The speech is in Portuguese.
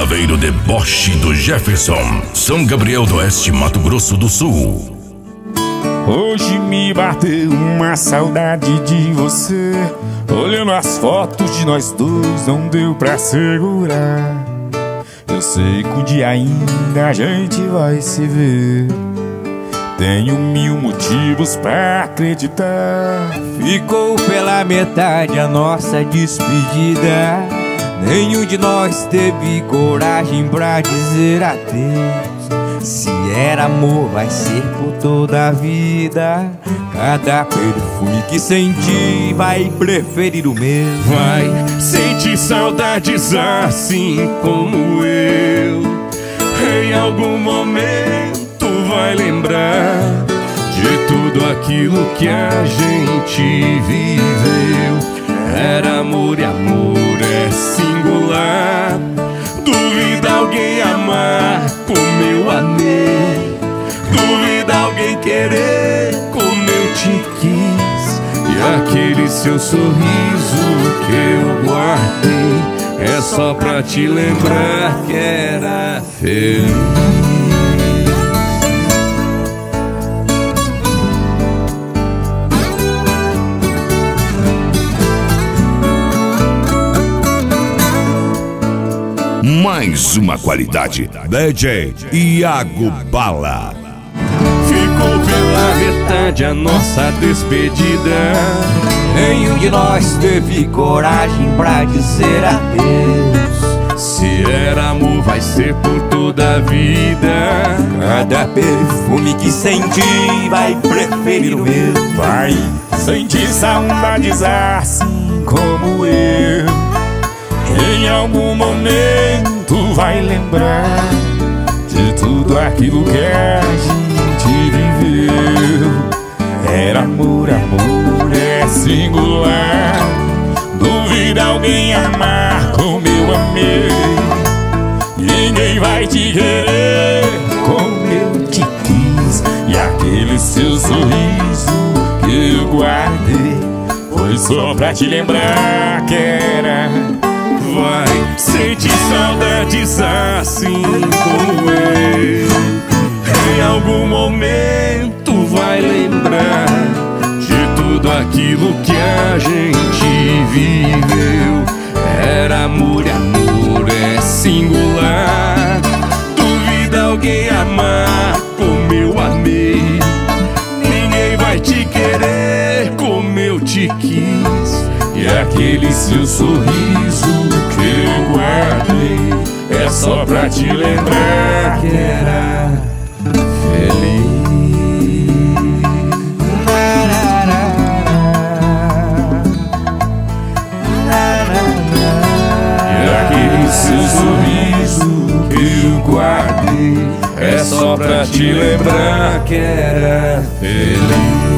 Saveiro Deboche do Jefferson, São Gabriel do Oeste, Mato Grosso do Sul. Hoje me bateu uma saudade de você. Olhando as fotos de nós dois, não deu pra segurar. Eu sei que um dia ainda a gente vai se ver. Tenho mil motivos pra acreditar. Ficou pela metade a nossa despedida. Nenhum de nós teve coragem pra dizer adeus. Se era amor, vai ser por toda a vida. Cada perfume que sentir vai preferir o mesmo. Vai sentir saudades assim como eu. Em algum momento vai lembrar de tudo aquilo que a gente viveu. Era amor e amor é singular. Duvida alguém amar como eu amei. Duvida alguém querer como eu te quis. E aquele seu sorriso que eu guardei é só pra te lembrar que era feliz. Mais uma qualidade, DJ Iago Bala. Ficou pela metade a nossa despedida. Nenhum de nós teve coragem pra dizer adeus. Se era amor, vai ser por toda a vida. Cada perfume que sentir vai preferir o meu. Vai sentir saudades assim como eu. Em algum momento vai lembrar de tudo aquilo que a gente viveu. Era amor, amor é singular. Duvida alguém amar como eu amei. Ninguém vai te querer como eu te quis. E aquele seu sorriso que eu guardei foi só pra te lembrar que era. Vai sentir saudades assim como eu. Em algum momento vai lembrar de tudo aquilo que a gente viveu. Era amor e amor é singular. Duvida alguém amar como eu amei. Ninguém vai te querer como eu te quis. E aquele seu sorriso que eu guardei é só pra te lembrar que era feliz. E aquele seu sorriso que eu guardei é só pra te lembrar que era feliz.